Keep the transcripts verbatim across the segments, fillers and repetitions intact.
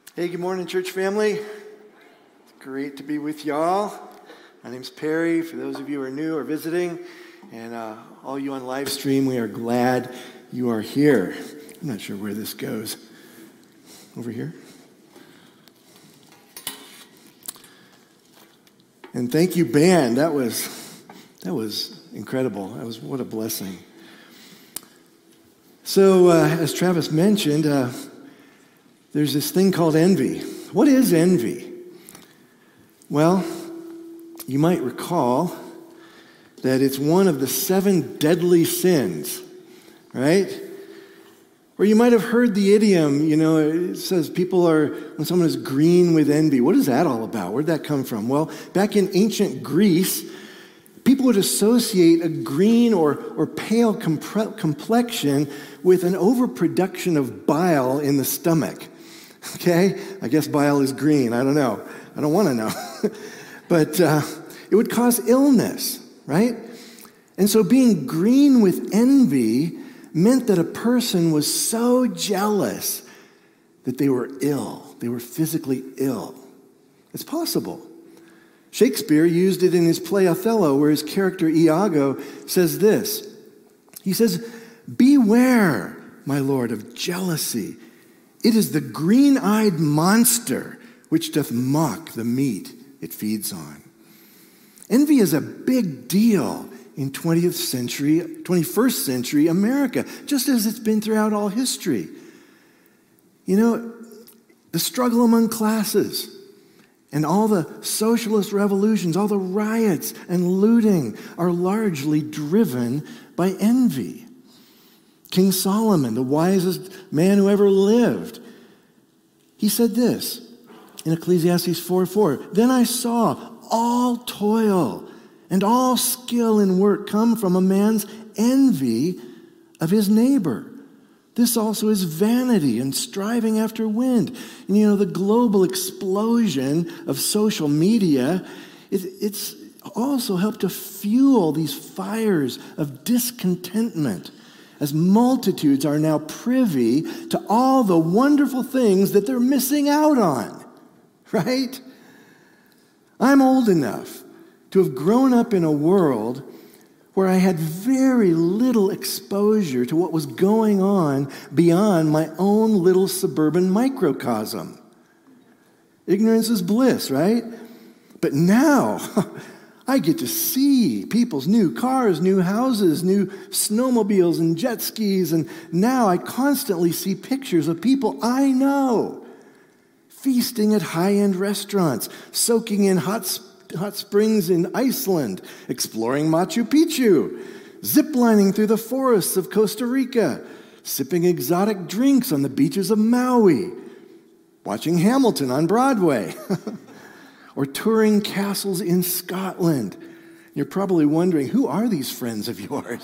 Hey, good morning, church family. It's great to be with y'all. My name's Perry. For those of you who are new or visiting, and uh, all you on live stream, we are glad you are here. I'm not sure where this goes. Over here. And thank you, band. That was that was incredible. That was what a blessing. So, uh, as Travis mentioned, uh, there's this thing called envy. What is envy? Well, you might recall that it's one of the seven deadly sins, right? Or you might have heard the idiom, you know, it says people are, when someone is green with envy. What is that all about? Where'd that come from? Well, back in ancient Greece, people would associate a green or, or pale compre- complexion with an overproduction of bile in the stomach. Okay? I guess bile is green. I don't know. I don't want to know. But uh, it would cause illness, right? And so being green with envy meant that a person was so jealous that they were ill. They were physically ill. It's possible. Shakespeare used it in his play Othello, where his character Iago says this. He says, "Beware, my lord, of jealousy. It is the green-eyed monster which doth mock the meat it feeds on." Envy is a big deal in twentieth century, twenty-first century America, just as it's been throughout all history. You know, the struggle among classes and all the socialist revolutions, all the riots and looting are largely driven by envy. King Solomon, the wisest man who ever lived, he said this in Ecclesiastes four four, "Then I saw all toil and all skill in work come from a man's envy of his neighbor. This also is vanity and striving after wind." And you know, the global explosion of social media, it, it's also helped to fuel these fires of discontentment, as multitudes are now privy to all the wonderful things that they're missing out on, right? I'm old enough to have grown up in a world where I had very little exposure to what was going on beyond my own little suburban microcosm. Ignorance is bliss, right? But now, I get to see people's new cars, new houses, new snowmobiles and jet skis, and now I constantly see pictures of people I know feasting at high-end restaurants, soaking in hot, hot springs in Iceland, exploring Machu Picchu, ziplining through the forests of Costa Rica, sipping exotic drinks on the beaches of Maui, watching Hamilton on Broadway, or touring castles in Scotland. You're probably wondering, who are these friends of yours?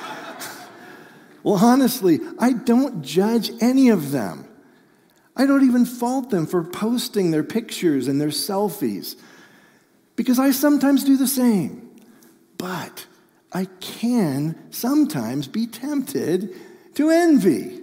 Well, honestly, I don't judge any of them. I don't even fault them for posting their pictures and their selfies, because I sometimes do the same. But I can sometimes be tempted to envy.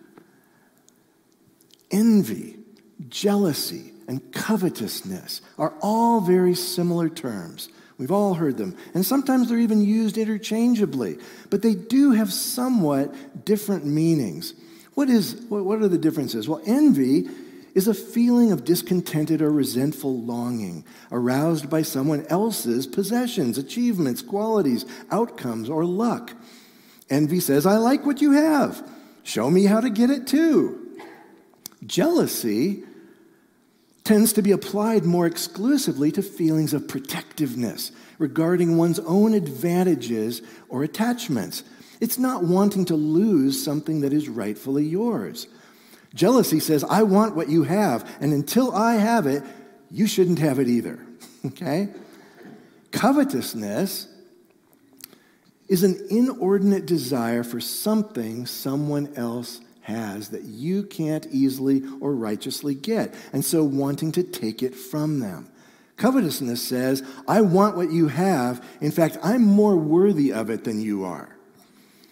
Envy, jealousy, and covetousness are all very similar terms. We've all heard them. And sometimes they're even used interchangeably. But they do have somewhat different meanings. What is, what are the differences? Well, envy is a feeling of discontented or resentful longing aroused by someone else's possessions, achievements, qualities, outcomes, or luck. Envy says, "I like what you have. Show me how to get it too." Jealousy tends to be applied more exclusively to feelings of protectiveness regarding one's own advantages or attachments. It's not wanting to lose something that is rightfully yours. Jealousy says, "I want what you have, and until I have it, you shouldn't have it either." Okay? Covetousness is an inordinate desire for something someone else has that you can't easily or righteously get, and so wanting to take it from them. Covetousness says, "I want what you have. In fact, I'm more worthy of it than you are."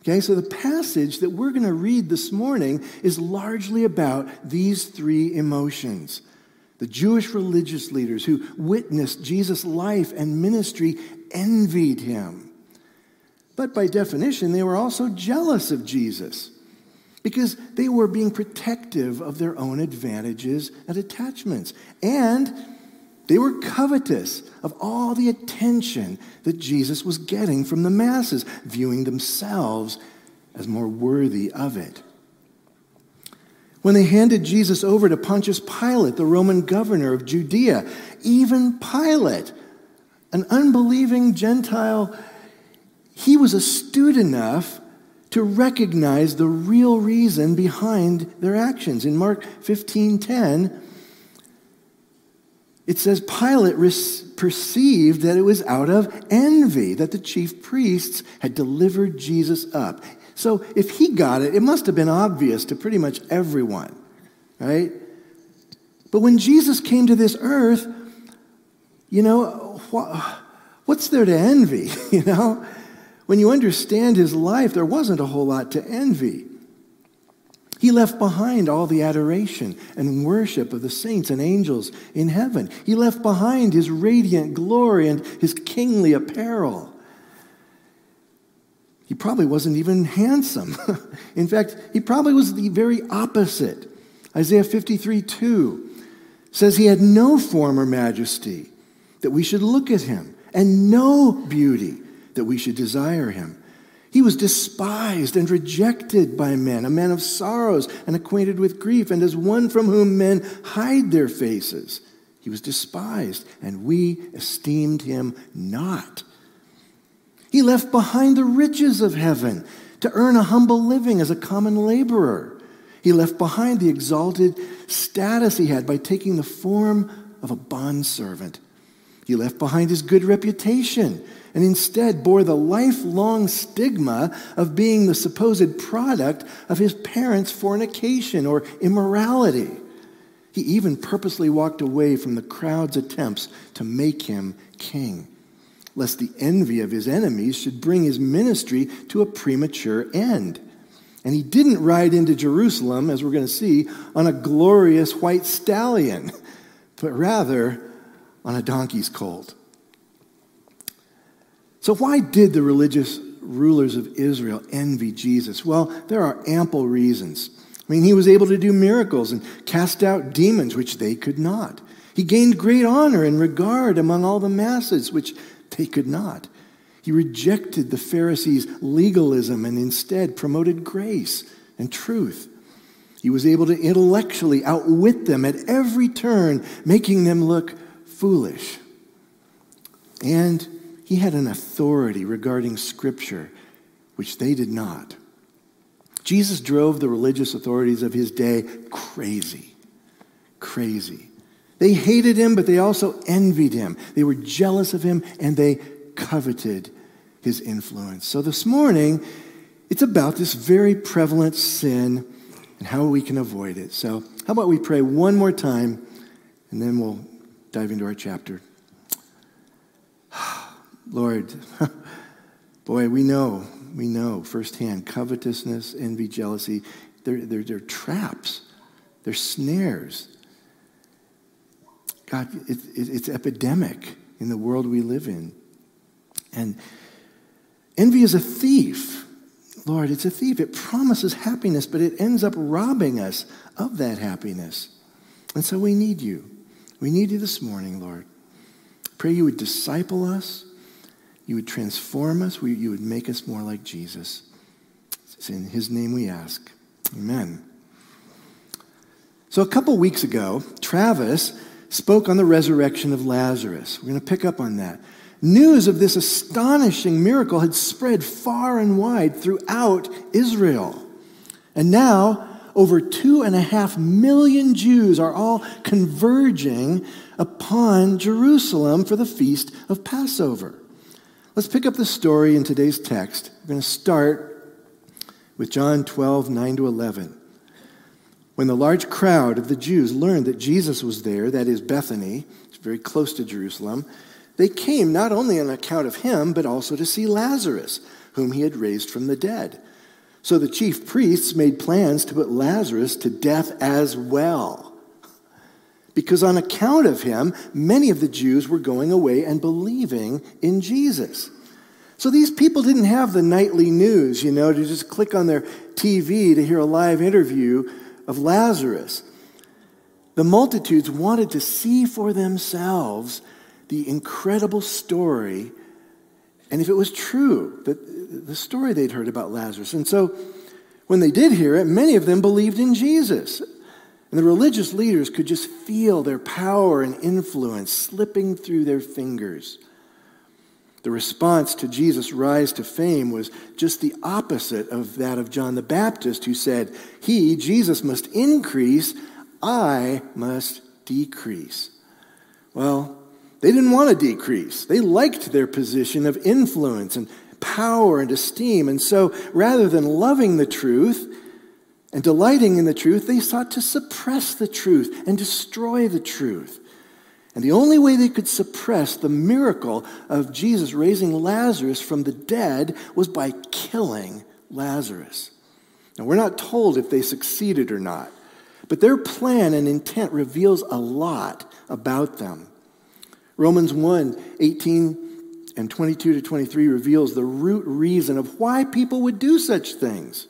Okay, so the passage that we're going to read this morning is largely about these three emotions. The Jewish religious leaders who witnessed Jesus' life and ministry envied him. But by definition, they were also jealous of Jesus because they were being protective of their own advantages and attachments. And they were covetous of all the attention that Jesus was getting from the masses, viewing themselves as more worthy of it. When they handed Jesus over to Pontius Pilate, the Roman governor of Judea, even Pilate, an unbelieving Gentile, he was astute enough to recognize the real reason behind their actions. In Mark fifteen ten, it says Pilate perceived that it was out of envy that the chief priests had delivered Jesus up. So if he got it, it must have been obvious to pretty much everyone, right? But when Jesus came to this earth, you know, what's there to envy, you know? When you understand his life, there wasn't a whole lot to envy. He left behind all the adoration and worship of the saints and angels in heaven. He left behind his radiant glory and his kingly apparel. He probably wasn't even handsome. In fact, he probably was the very opposite. Isaiah fifty-three two says he had no form or majesty that we should look at him, and no beauty that we should desire him. He was despised and rejected by men, a man of sorrows and acquainted with grief, and as one from whom men hide their faces. He was despised, and we esteemed him not. He left behind the riches of heaven to earn a humble living as a common laborer. He left behind the exalted status he had by taking the form of a bondservant. He left behind his good reputation and instead bore the lifelong stigma of being the supposed product of his parents' fornication or immorality. He even purposely walked away from the crowd's attempts to make him king, lest the envy of his enemies should bring his ministry to a premature end. And he didn't ride into Jerusalem, as we're going to see, on a glorious white stallion, but rather on a donkey's colt. So why did the religious rulers of Israel envy Jesus? Well, there are ample reasons. I mean, he was able to do miracles and cast out demons, which they could not. He gained great honor and regard among all the masses, which they could not. He rejected the Pharisees' legalism and instead promoted grace and truth. He was able to intellectually outwit them at every turn, making them look foolish. And he had an authority regarding Scripture, which they did not. Jesus drove the religious authorities of his day crazy, crazy. They hated him, but they also envied him. They were jealous of him, and they coveted his influence. So this morning, it's about this very prevalent sin and how we can avoid it. So how about we pray one more time, and then we'll dive into our chapter. Lord, boy, we know, we know firsthand, covetousness, envy, jealousy, they're, they're, they're traps. They're snares. God, it, it, it's epidemic in the world we live in. And envy is a thief. Lord, it's a thief. It promises happiness, but it ends up robbing us of that happiness. And so we need you. We need you this morning, Lord. Pray you would disciple us. You would transform us. We, you would make us more like Jesus. It's in his name we ask. Amen. So a couple weeks ago, Travis spoke on the resurrection of Lazarus. We're going to pick up on that. News of this astonishing miracle had spread far and wide throughout Israel. And now, over two and a half million Jews are all converging upon Jerusalem for the feast of Passover. Let's pick up the story in today's text. We're going to start with John twelve, nine to eleven. When the large crowd of the Jews learned that Jesus was there, that is Bethany, it's very close to Jerusalem, they came not only on account of him, but also to see Lazarus, whom he had raised from the dead. So the chief priests made plans to put Lazarus to death as well, because on account of him, many of the Jews were going away and believing in Jesus. So these people didn't have the nightly news, you know, to just click on their T V to hear a live interview of Lazarus. The multitudes wanted to see for themselves the incredible story, and if it was true, that the story they'd heard about Lazarus. And so when they did hear it, many of them believed in Jesus. And the religious leaders could just feel their power and influence slipping through their fingers. The response to Jesus' rise to fame was just the opposite of that of John the Baptist, who said, "He, Jesus, must increase, I must decrease." Well, they didn't want to decrease. They liked their position of influence and power and esteem. And so rather than loving the truth and delighting in the truth, they sought to suppress the truth and destroy the truth. And the only way they could suppress the miracle of Jesus raising Lazarus from the dead was by killing Lazarus. Now, we're not told if they succeeded or not, but their plan and intent reveals a lot about them. Romans one, eighteen and twenty-two to twenty-three reveals the root reason of why people would do such things.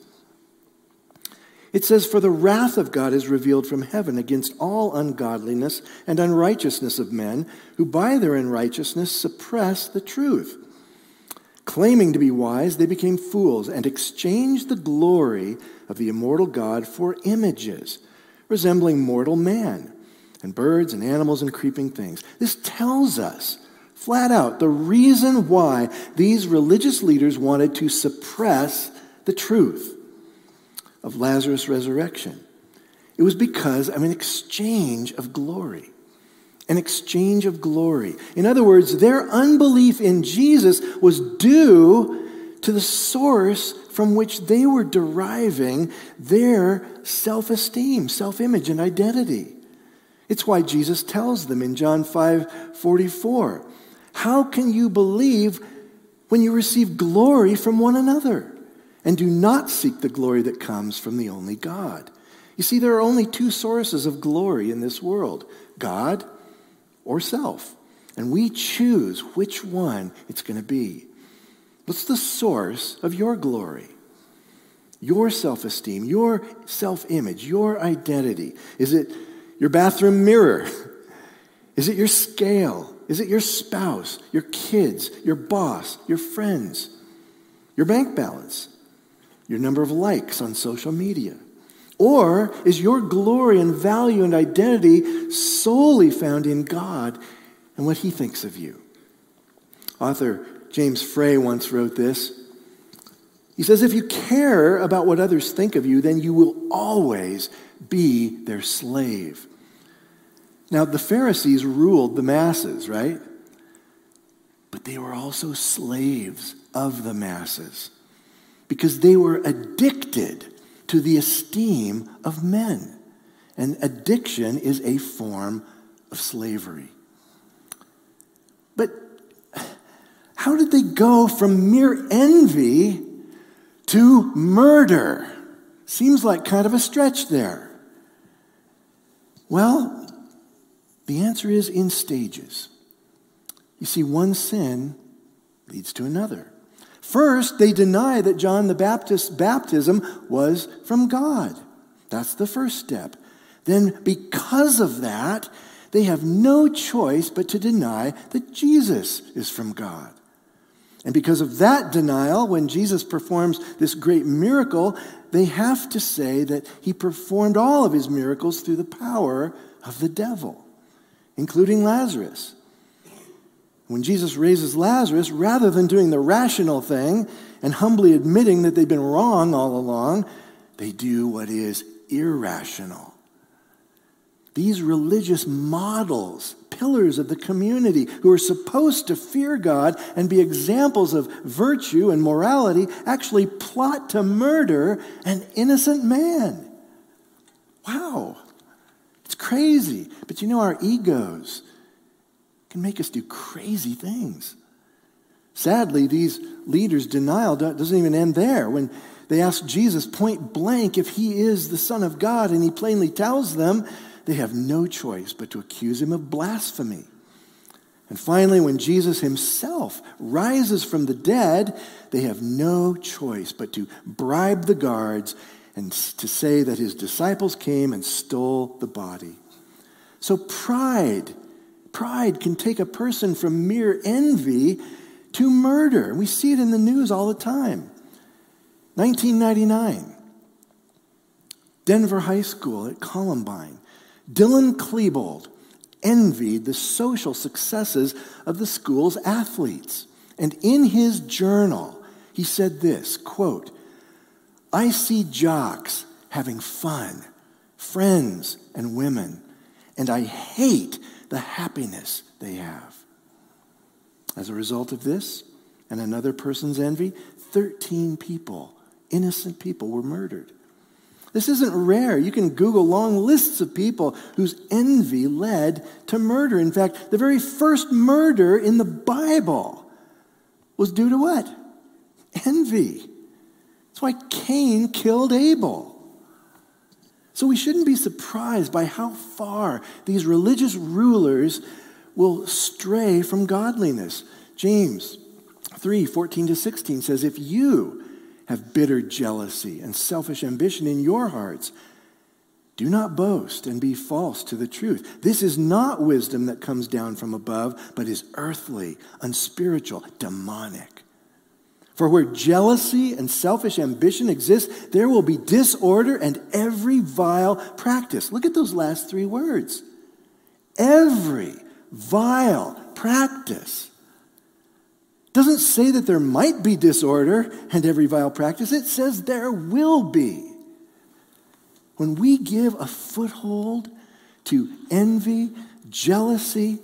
It says, "For the wrath of God is revealed from heaven against all ungodliness and unrighteousness of men, who by their unrighteousness suppress the truth. Claiming to be wise, they became fools and exchanged the glory of the immortal God for images, resembling mortal man, and birds and animals and creeping things." This tells us flat out the reason why these religious leaders wanted to suppress the truth of Lazarus' resurrection. It was because of an exchange of glory. An exchange of glory. In other words, their unbelief in Jesus was due to the source from which they were deriving their self-esteem, self-image, and identity. It's why Jesus tells them in John five forty-four, "How can you believe when you receive glory from one another, and do not seek the glory that comes from the only God?" You see, there are only two sources of glory in this world, God or self. And we choose which one it's going to be. What's the source of your glory? Your self-esteem, your self-image, your identity. Is it your bathroom mirror? Is it your scale? Is it your spouse, your kids, your boss, your friends, your bank balance, your number of likes on social media? Or is your glory and value and identity solely found in God and what he thinks of you? Author James Frey once wrote this. He says, "If you care about what others think of you, then you will always be their slave." Now, the Pharisees ruled the masses, right? But they were also slaves of the masses because they were addicted to the esteem of men. And addiction is a form of slavery. But how did they go from mere envy to murder? Seems like kind of a stretch there. Well, the answer is in stages. You see, one sin leads to another. First, they deny that John the Baptist's baptism was from God. That's the first step. Then, because of that, they have no choice but to deny that Jesus is from God. And because of that denial, when Jesus performs this great miracle, they have to say that he performed all of his miracles through the power of the devil, including Lazarus. When Jesus raises Lazarus, rather than doing the rational thing and humbly admitting that they've been wrong all along, they do what is irrational. These religious models, pillars of the community, who are supposed to fear God and be examples of virtue and morality, actually plot to murder an innocent man. Wow. It's crazy. But you know, our egos can make us do crazy things. Sadly, these leaders' denial doesn't even end there. When They ask Jesus point blank if he is the Son of God, and he plainly tells them they have no choice but to accuse him of blasphemy. And finally, when Jesus himself rises from the dead, they have no choice but to bribe the guards and to say that his disciples came and stole the body. So pride, pride can take a person from mere envy to murder. We see it in the news all the time. nineteen ninety-nine, Denver High School at Columbine. Dylan Klebold envied the social successes of the school's athletes. And in his journal, he said this, quote, "I see jocks having fun, friends and women, and I hate the happiness they have." As a result of this and another person's envy, thirteen people, innocent people, were murdered. This isn't rare. You can Google long lists of people whose envy led to murder. In fact, the very first murder in the Bible was due to what? Envy. That's why Cain killed Abel. So we shouldn't be surprised by how far these religious rulers will stray from godliness. James three, fourteen to sixteen says, "If you have bitter jealousy and selfish ambition in your hearts, do not boast and be false to the truth. This is not wisdom that comes down from above, but is earthly, unspiritual, demonic. For where jealousy and selfish ambition exist, there will be disorder and every vile practice." Look at those last three words. Every vile practice. Doesn't say that there might be disorder and every vile practice. It says there will be. When we give a foothold to envy, jealousy,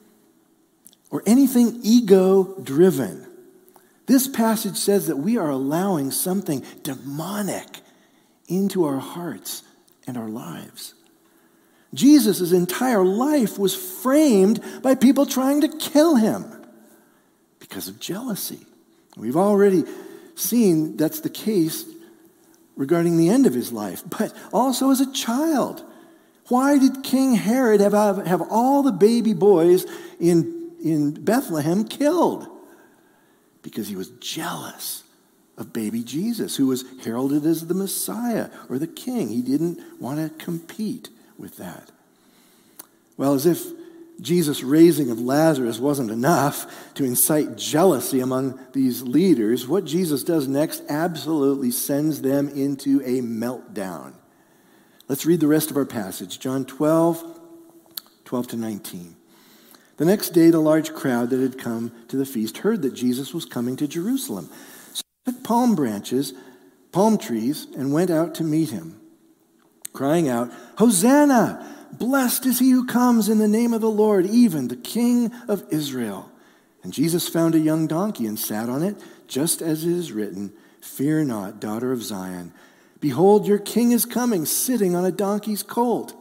or anything ego-driven, this passage says that we are allowing something demonic into our hearts and our lives. Jesus' entire life was framed by people trying to kill him because of jealousy. We've already seen that's the case regarding the end of his life, but also as a child. Why did King Herod have, have all the baby boys in, in Bethlehem killed? Because he was jealous of baby Jesus, who was heralded as the Messiah or the king. He didn't want to compete with that. Well, as if Jesus' raising of Lazarus wasn't enough to incite jealousy among these leaders, what Jesus does next absolutely sends them into a meltdown. Let's read the rest of our passage, John twelve, twelve to nineteen. The next day, the large crowd that had come to the feast heard that Jesus was coming to Jerusalem. So they took palm branches, palm trees, and went out to meet him, crying out, "Hosanna! Blessed is he who comes in the name of the Lord, even the King of Israel." And Jesus found a young donkey and sat on it, just as it is written, "Fear not, daughter of Zion. Behold, your king is coming, sitting on a donkey's colt."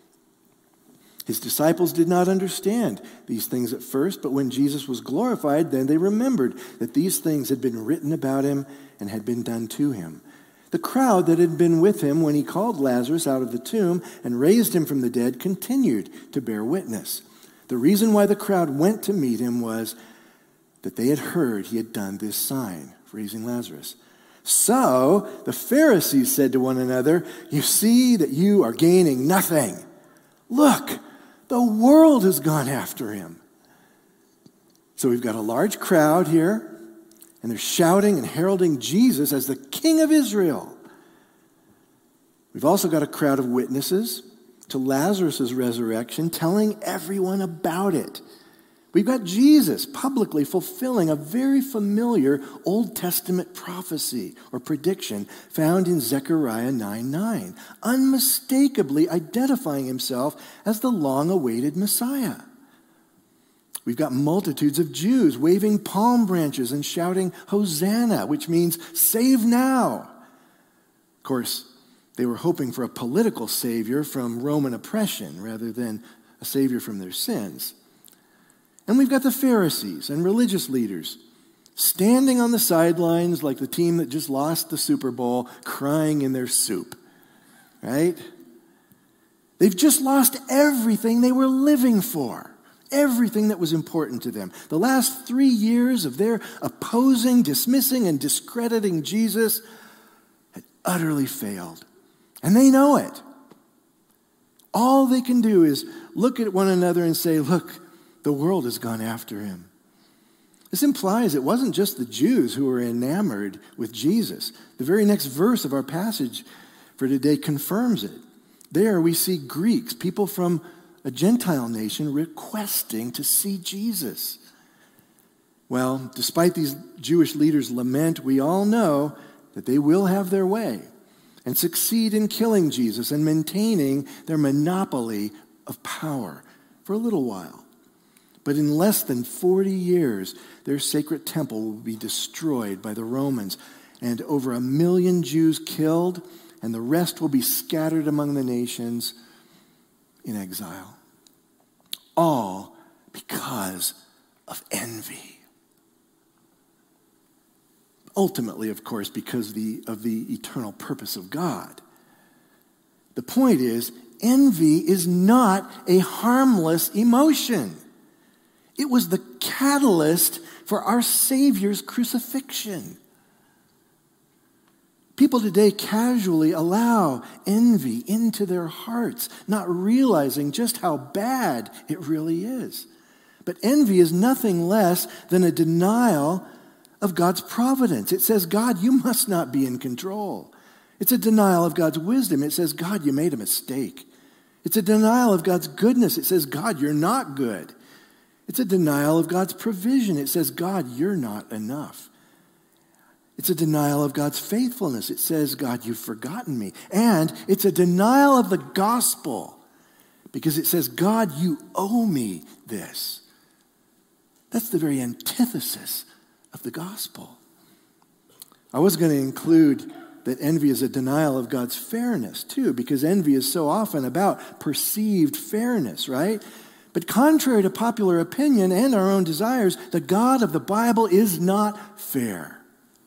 His disciples did not understand these things at first, but when Jesus was glorified, then they remembered that these things had been written about him and had been done to him. The crowd that had been with him when he called Lazarus out of the tomb and raised him from the dead continued to bear witness. The reason why the crowd went to meet him was that they had heard he had done this sign, raising Lazarus. So the Pharisees said to one another, "You see that you are gaining nothing. Look, the world has gone after him." So we've got a large crowd here, and they're shouting and heralding Jesus as the King of Israel. We've also got a crowd of witnesses to Lazarus' resurrection, telling everyone about it. We've got Jesus publicly fulfilling a very familiar Old Testament prophecy or prediction found in Zechariah nine nine, unmistakably identifying himself as the long-awaited Messiah. We've got multitudes of Jews waving palm branches and shouting, "Hosanna," which means save now. Of course, they were hoping for a political savior from Roman oppression rather than a savior from their sins. And we've got the Pharisees and religious leaders standing on the sidelines like the team that just lost the Super Bowl, crying in their soup, right? They've just lost everything they were living for, everything that was important to them. The last three years of their opposing, dismissing, and discrediting Jesus had utterly failed. And they know it. All they can do is look at one another and say, look, the world has gone after him. This implies it wasn't just the Jews who were enamored with Jesus. The very next verse of our passage for today confirms it. There we see Greeks, people from a Gentile nation, requesting to see Jesus. Well, despite these Jewish leaders' lament, we all know that they will have their way and succeed in killing Jesus and maintaining their monopoly of power for a little while. But in less than forty years, their sacred temple will be destroyed by the Romans, and over a million Jews killed, and the rest will be scattered among the nations in exile. All because of envy. Ultimately, of course, because the, of the eternal purpose of God. The point is, envy is not a harmless emotion. It was the catalyst for our Savior's crucifixion. People today casually allow envy into their hearts, not realizing just how bad it really is. But envy is nothing less than a denial of God's providence. It says, God, you must not be in control. It's a denial of God's wisdom. It says, God, you made a mistake. It's a denial of God's goodness. It says, God, you're not good. It's a denial of God's provision. It says, God, you're not enough. It's a denial of God's faithfulness. It says, God, you've forgotten me. And it's a denial of the gospel because it says, God, you owe me this. That's the very antithesis of the gospel. I was going to include that envy is a denial of God's fairness too, because envy is so often about perceived fairness, right? But contrary to popular opinion and our own desires, the God of the Bible is not fair.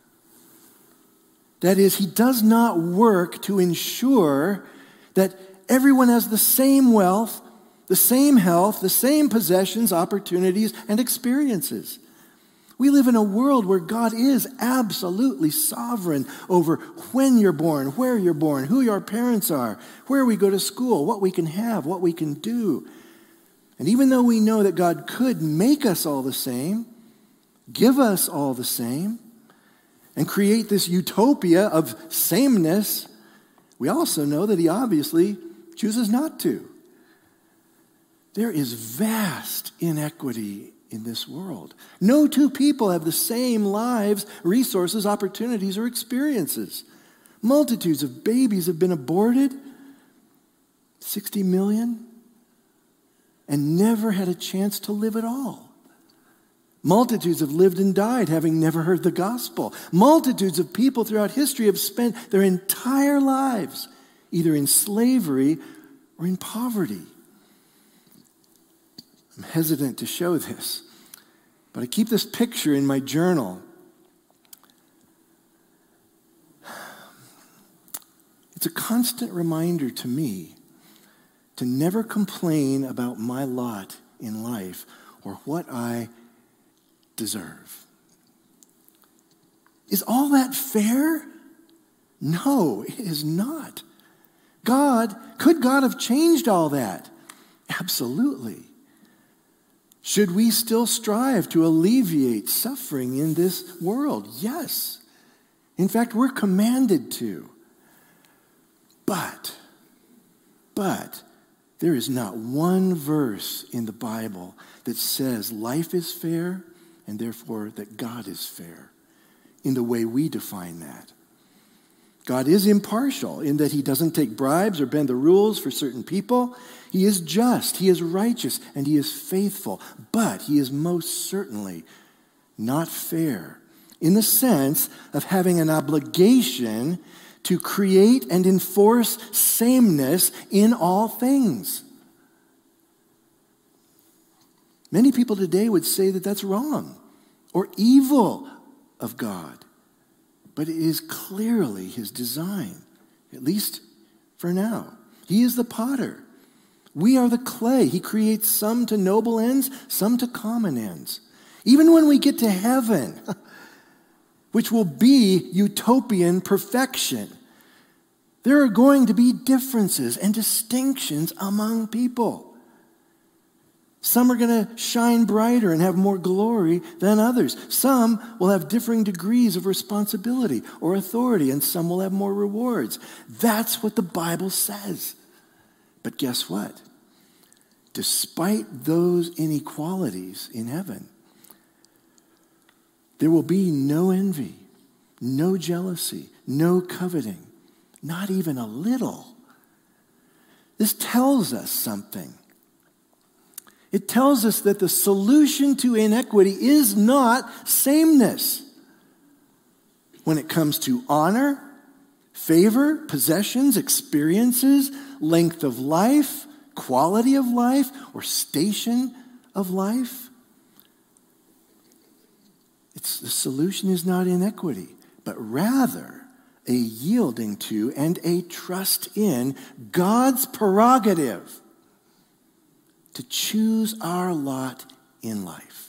That is, he does not work to ensure that everyone has the same wealth, the same health, the same possessions, opportunities, and experiences. We live in a world where God is absolutely sovereign over when you're born, where you're born, who your parents are, where we go to school, what we can have, what we can do. And even though we know that God could make us all the same, give us all the same, and create this utopia of sameness, we also know that he obviously chooses not to. There is vast inequity in this world. No two people have the same lives, resources, opportunities, or experiences. Multitudes of babies have been aborted, sixty million, and never had a chance to live at all. Multitudes have lived and died having never heard the gospel. Multitudes of people throughout history have spent their entire lives either in slavery or in poverty. I'm hesitant to show this, but I keep this picture in my journal. It's a constant reminder to me to never complain about my lot in life or what I deserve. Is all that fair? No, it is not. God, could God have changed all that? Absolutely. Should we still strive to alleviate suffering in this world? Yes. In fact, we're commanded to. But, but, there is not one verse in the Bible that says life is fair and therefore that God is fair in the way we define that. God is impartial in that he doesn't take bribes or bend the rules for certain people. He is just, he is righteous, and he is faithful. But he is most certainly not fair in the sense of having an obligation to create and enforce sameness in all things. Many people today would say that that's wrong or evil of God. But it is clearly his design, at least for now. He is the potter. We are the clay. He creates some to noble ends, some to common ends. Even when we get to heaven, which will be utopian perfection, there are going to be differences and distinctions among people. Some are going to shine brighter and have more glory than others. Some will have differing degrees of responsibility or authority, and some will have more rewards. That's what the Bible says. But guess what? Despite those inequalities in heaven, there will be no envy, no jealousy, no coveting, not even a little. This tells us something. It tells us that the solution to inequity is not sameness. When it comes to honor, favor, possessions, experiences, length of life, quality of life, or station of life, it's, the solution is not inequity, but rather a yielding to and a trust in God's prerogative to choose our lot in life.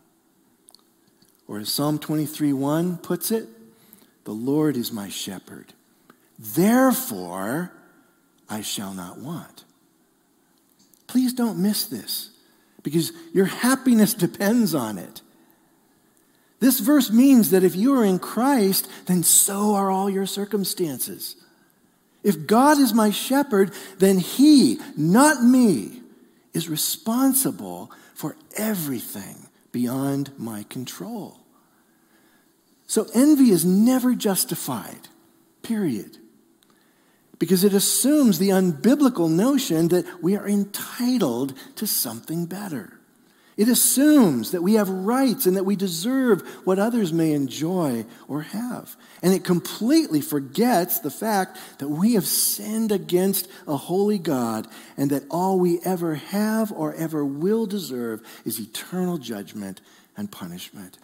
Or as Psalm twenty-three one puts it, the Lord is my shepherd. Therefore, I shall not want. Please don't miss this, because your happiness depends on it. This verse means that if you are in Christ, then so are all your circumstances. If God is my shepherd, then he, not me, is responsible for everything beyond my control. So envy is never justified, period. Because it assumes the unbiblical notion that we are entitled to something better. It assumes that we have rights and that we deserve what others may enjoy or have. And it completely forgets the fact that we have sinned against a holy God and that all we ever have or ever will deserve is eternal judgment and punishment.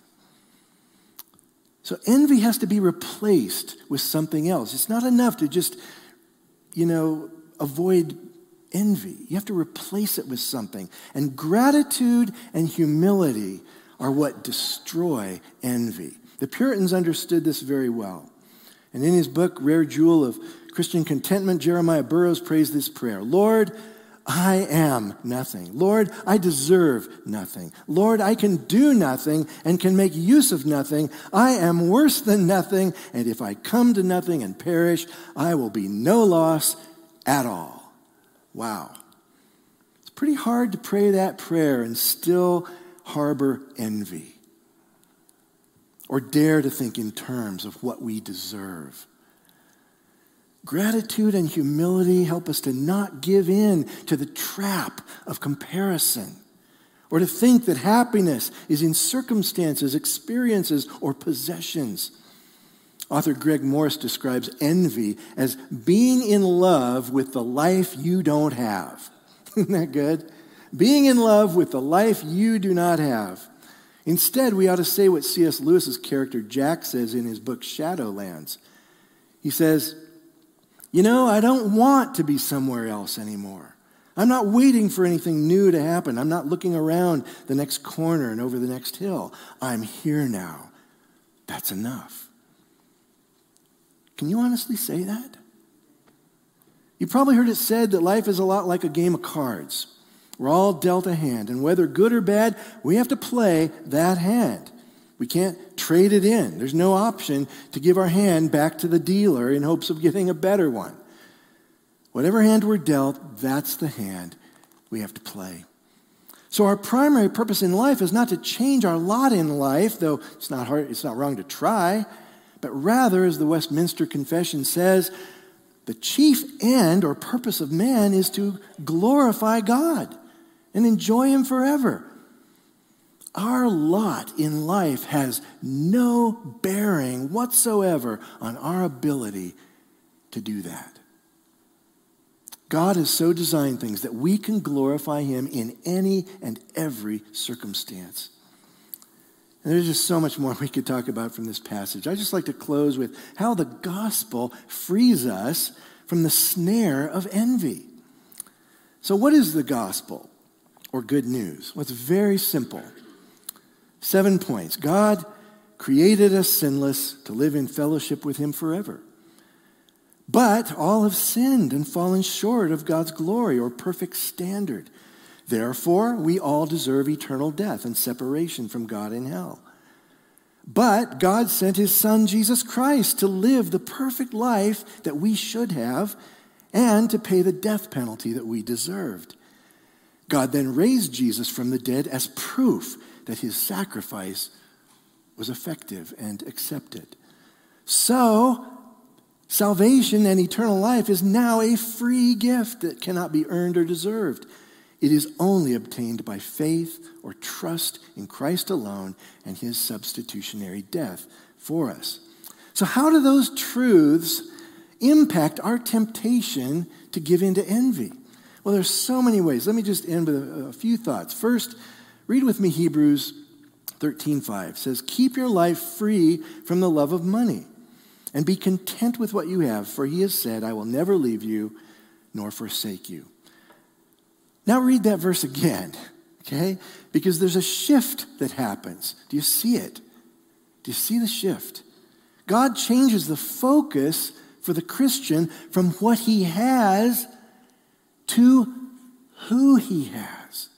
So envy has to be replaced with something else. It's not enough to just, you know, avoid envy. You have to replace it with something. And gratitude and humility are what destroy envy. The Puritans understood this very well. And in his book, Rare Jewel of Christian Contentment, Jeremiah Burroughs prays this prayer: Lord, I am nothing. Lord, I deserve nothing. Lord, I can do nothing and can make use of nothing. I am worse than nothing, and if I come to nothing and perish, I will be no loss at all. Wow. It's pretty hard to pray that prayer and still harbor envy or dare to think in terms of what we deserve. Gratitude and humility help us to not give in to the trap of comparison or to think that happiness is in circumstances, experiences, or possessions. Author Greg Morse describes envy as being in love with the life you don't have. Isn't that good? Being in love with the life you do not have. Instead, we ought to say what C S Lewis's character Jack says in his book Shadowlands. He says, you know, I don't want to be somewhere else anymore. I'm not waiting for anything new to happen. I'm not looking around the next corner and over the next hill. I'm here now. That's enough. Can you honestly say that? You probably heard it said that life is a lot like a game of cards. We're all dealt a hand, and whether good or bad, we have to play that hand. We can't trade it in. There's no option to give our hand back to the dealer in hopes of getting a better one. Whatever hand we're dealt, that's the hand we have to play. So our primary purpose in life is not to change our lot in life, though it's not hard, it's not wrong to try, but rather, as the Westminster Confession says, the chief end or purpose of man is to glorify God and enjoy him forever. Our lot in life has no bearing whatsoever on our ability to do that. God has so designed things that we can glorify him in any and every circumstance. And there's just so much more we could talk about from this passage. I'd just like to close with how the gospel frees us from the snare of envy. So what is the gospel or good news? Well, it's very simple. Seven points. God created us sinless to live in fellowship with him forever. But all have sinned and fallen short of God's glory or perfect standard. Therefore, we all deserve eternal death and separation from God in hell. But God sent his Son, Jesus Christ, to live the perfect life that we should have and to pay the death penalty that we deserved. God then raised Jesus from the dead as proof that his sacrifice was effective and accepted. So, salvation and eternal life is now a free gift that cannot be earned or deserved. It is only obtained by faith or trust in Christ alone and his substitutionary death for us. So how do those truths impact our temptation to give in to envy? Well, there's so many ways. Let me just end with a, a few thoughts. First, read with me Hebrews thirteen five. It says, "Keep your life free from the love of money and be content with what you have, for he has said, I will never leave you nor forsake you." Now read that verse again, okay? Because there's a shift that happens. Do you see it? Do you see the shift? God changes the focus for the Christian from what he has to who he has.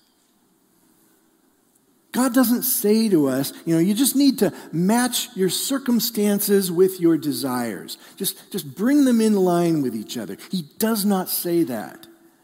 God doesn't say to us, you know, you just need to match your circumstances with your desires. Just, just bring them in line with each other. He does not say that.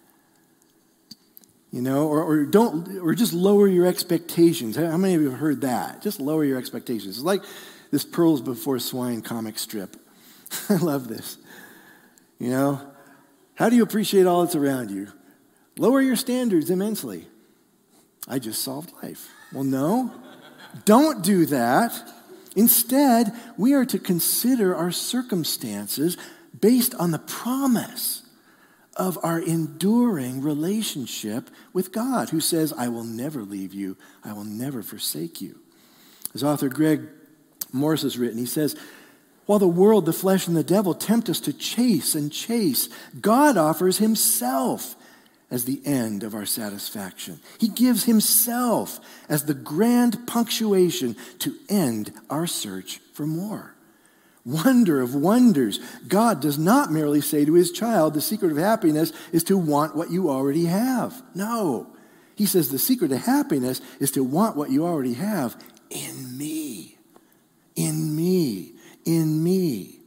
You know, or, or don't, or just lower your expectations. How many of you have heard that? Just lower your expectations. It's like this Pearls Before Swine comic strip. I love this. You know, how do you appreciate all that's around you? Lower your standards immensely. I just solved life. Well, no, don't do that. Instead, we are to consider our circumstances based on the promise of our enduring relationship with God, who says, I will never leave you, I will never forsake you. As author Greg Morse has written, he says, while the world, the flesh, and the devil tempt us to chase and chase, God offers himself as the end of our satisfaction. He gives himself as the grand punctuation to end our search for more. Wonder of wonders, God does not merely say to his child, the secret of happiness is to want what you already have. No. He says the secret of happiness is to want what you already have in me. In me. In me.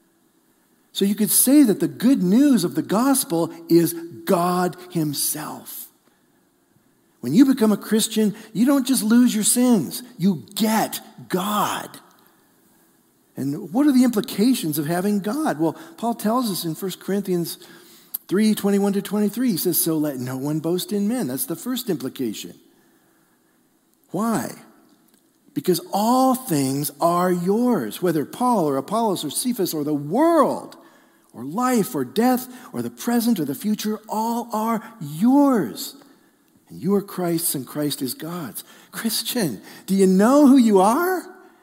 So you could say that the good news of the gospel is God himself. When you become a Christian, you don't just lose your sins. You get God. And what are the implications of having God? Well, Paul tells us in First Corinthians three, twenty-one to twenty-three, he says, so let no one boast in men. That's the first implication. Why? Because all things are yours, whether Paul or Apollos or Cephas or the world or life or death or the present or the future, all are yours. And you are Christ's and Christ is God's. Christian, do you know who you are?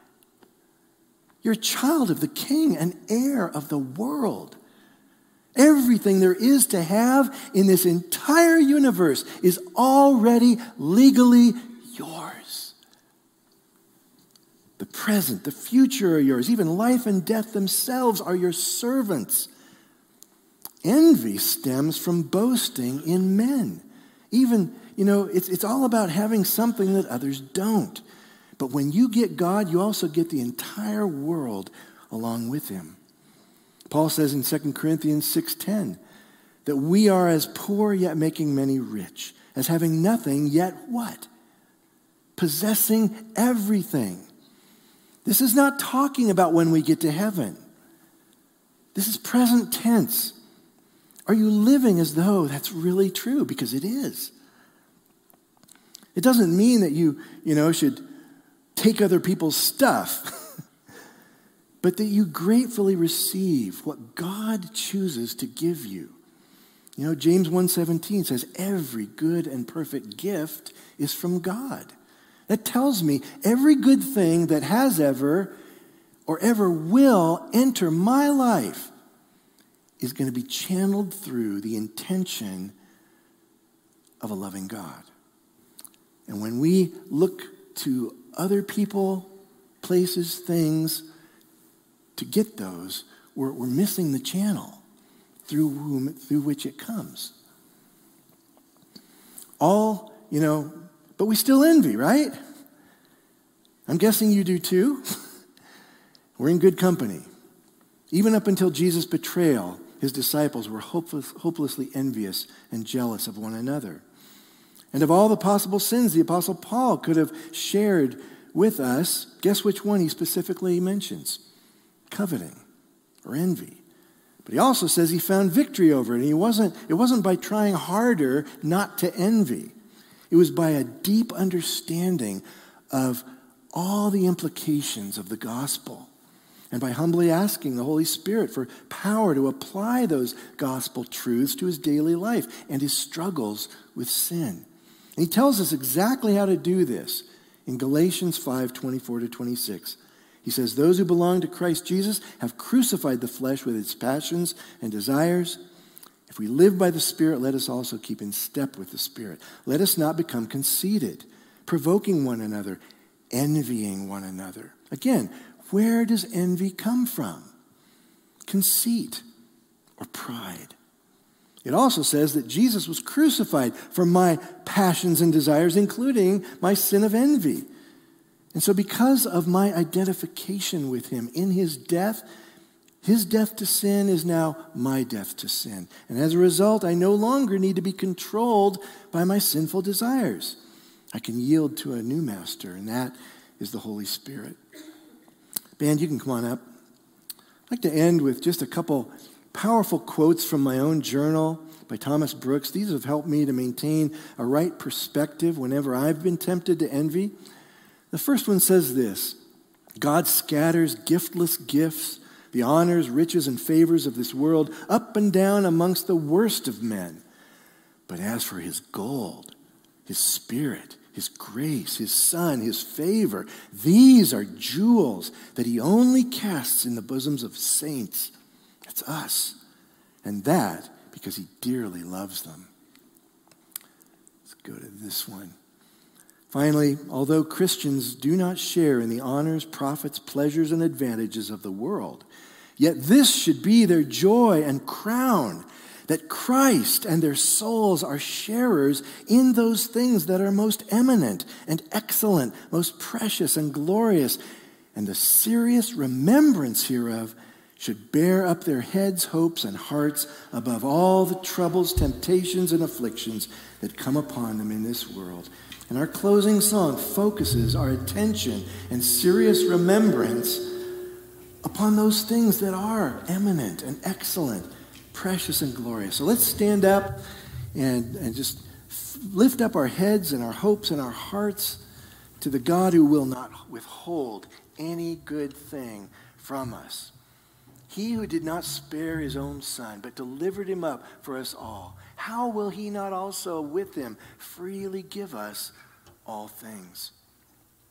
You're a child of the King, an heir of the world. Everything there is to have in this entire universe is already legally yours. The present, the future are yours. Even life and death themselves are your servants. Envy stems from boasting in men. Even, you know, it's, it's all about having something that others don't. But when you get God, you also get the entire world along with him. Paul says in Second Corinthians six ten that we are as poor yet making many rich, as having nothing yet what? Possessing everything. This is not talking about when we get to heaven. This is present tense. Are you living as though that's really true? Because it is. It doesn't mean that you, you know, should take other people's stuff, but that you gratefully receive what God chooses to give you. You know, James one seventeen says, every good and perfect gift is from God. That tells me every good thing that has ever or ever will enter my life is going to be channeled through the intention of a loving God. And when we look to other people, places, things to get those, we're, we're missing the channel through whom, through which it comes. All, you know, but we still envy, right? I'm guessing you do too. We're in good company. Even up until Jesus' betrayal, his disciples were hopeless, hopelessly envious and jealous of one another. And of all the possible sins the Apostle Paul could have shared with us, guess which one he specifically mentions? Coveting or envy. But he also says he found victory over it. And he wasn't, it wasn't by trying harder not to envy. It was by a deep understanding of all the implications of the gospel. And by humbly asking the Holy Spirit for power to apply those gospel truths to his daily life and his struggles with sin. And he tells us exactly how to do this in Galatians five, twenty-four to twenty-six. He says, those who belong to Christ Jesus have crucified the flesh with its passions and desires. If we live by the Spirit, let us also keep in step with the Spirit. Let us not become conceited, provoking one another, envying one another. Again, where does envy come from? Conceit or pride. It also says that Jesus was crucified for my passions and desires, including my sin of envy. And so because of my identification with him in his death, his death to sin is now my death to sin. And as a result, I no longer need to be controlled by my sinful desires. I can yield to a new master, and that is the Holy Spirit. Band, you can come on up. I'd like to end with just a couple powerful quotes from my own journal by Thomas Brooks. These have helped me to maintain a right perspective whenever I've been tempted to envy. The first one says this: God scatters giftless gifts, the honors, riches, and favors of this world up and down amongst the worst of men. But as for his gold, his spirit, his grace, his son, his favor, these are jewels that he only casts in the bosoms of saints. That's us. And that because he dearly loves them. Let's go to this one. Finally, although Christians do not share in the honors, profits, pleasures, and advantages of the world, yet this should be their joy and crown, that Christ and their souls are sharers in those things that are most eminent and excellent, most precious and glorious, and the serious remembrance hereof should bear up their heads, hopes, and hearts above all the troubles, temptations, and afflictions that come upon them in this world. And our closing song focuses our attention and serious remembrance upon those things that are eminent and excellent, precious and glorious. So let's stand up and, and just lift up our heads and our hopes and our hearts to the God who will not withhold any good thing from us. He who did not spare his own son, but delivered him up for us all, how will he not also with him freely give us all things?